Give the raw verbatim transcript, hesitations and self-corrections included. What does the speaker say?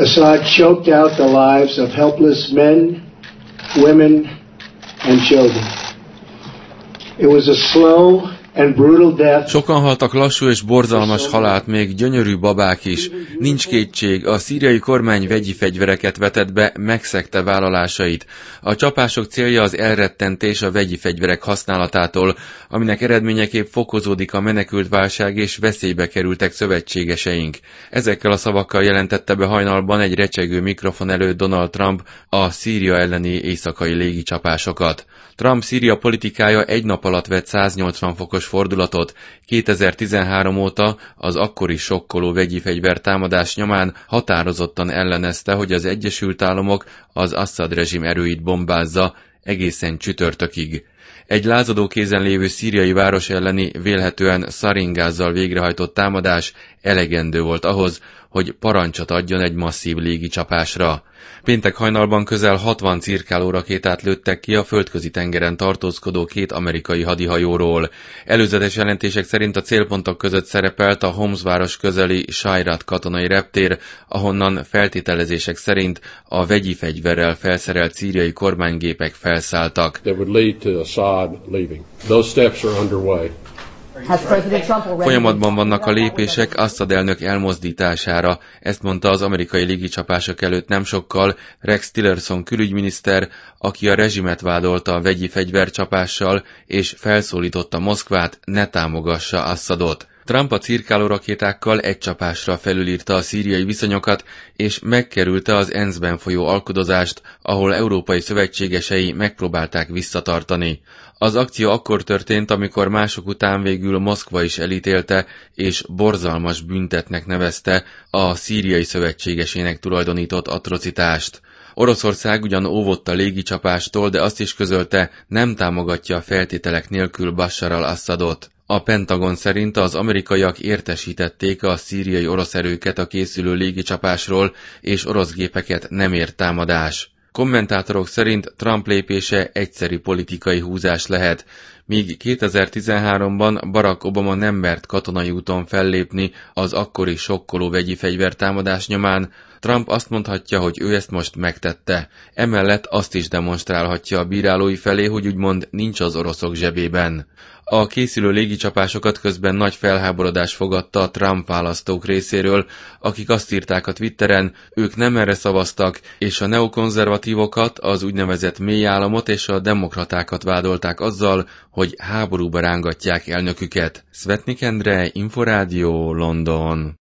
Assad choked out the lives of helpless men, women and children. It was a slow and brutal death. Sokan haltak lassú és borzalmas halált, még gyönyörű babák is. Nincs kétség, a szíriai kormány vegyi fegyvereket vetett be, megszegte vállalásait. A csapások célja az elrettentés a vegyi fegyverek használatától, aminek eredményeképp fokozódik a menekültválság és veszélybe kerültek szövetségeseink. Ezekkel a szavakkal jelentette be hajnalban egy recsegő mikrofon előtt Donald Trump a Szíria elleni éjszakai légicsapásokat. Trump Szíria politikája egy nap alatt vett száznyolcvan fokos fordulatot. kétezer-tizenhárom óta az akkori sokkoló vegyi fegyvertámadás nyomán határozottan ellenezte, hogy az Egyesült Államok az Assad rezsim erőit bombázza egészen csütörtökig. Egy lázadó kézen lévő szíriai város elleni, vélhetően szaringázzal végrehajtott támadás elegendő volt ahhoz, hogy parancsot adjon egy masszív légicsapásra. Péntek hajnalban közel hatvan cirkáló rakétát lőttek ki a földközi tengeren tartózkodó két amerikai hadihajóról. Előzetes jelentések szerint a célpontok között szerepelt a Homs város közeli Shayrat katonai reptér, ahonnan feltételezések szerint a vegyi fegyverrel felszerelt szíriai kormánygépek felszálltak. Folyamatban vannak a lépések Assad elnök elmozdítására, ezt mondta az amerikai légicsapások előtt nem sokkal Rex Tillerson külügyminiszter, aki a rezsimet vádolta a vegyi fegyvercsapással, és felszólította Moszkvát, ne támogassa Assadot. Trump a cirkáló rakétákkal egy csapásra felülírta a szíriai viszonyokat, és megkerülte az é en es-ben folyó alkudozást, ahol európai szövetségesei megpróbálták visszatartani. Az akció akkor történt, amikor mások után végül Moszkva is elítélte, és borzalmas büntetnek nevezte a szíriai szövetségesének tulajdonított atrocitást. Oroszország ugyan óvott a légicsapástól, de azt is közölte, nem támogatja a feltételek nélkül Bashar al-Assadot. A Pentagon szerint az amerikaiak értesítették a szíriai orosz erőket a készülő légicsapásról, és orosz gépeket nem ért támadás. Kommentátorok szerint Trump lépése egyszeri politikai húzás lehet, míg kétezer-tizenháromban Barack Obama nem mert katonai úton fellépni az akkori sokkoló vegyi fegyvertámadás nyomán, Trump azt mondhatja, hogy ő ezt most megtette. Emellett azt is demonstrálhatja a bírálói felé, hogy úgymond nincs az oroszok zsebében. A készülő légicsapásokat közben nagy felháborodás fogadta a Trump választók részéről, akik azt írták a Twitteren, ők nem erre szavaztak, és a neokonzervatívokat, az úgynevezett mély államot és a demokratákat vádolták azzal, hogy háborúba rángatják elnöküket. Szvetnik Endre, Inforádió, London.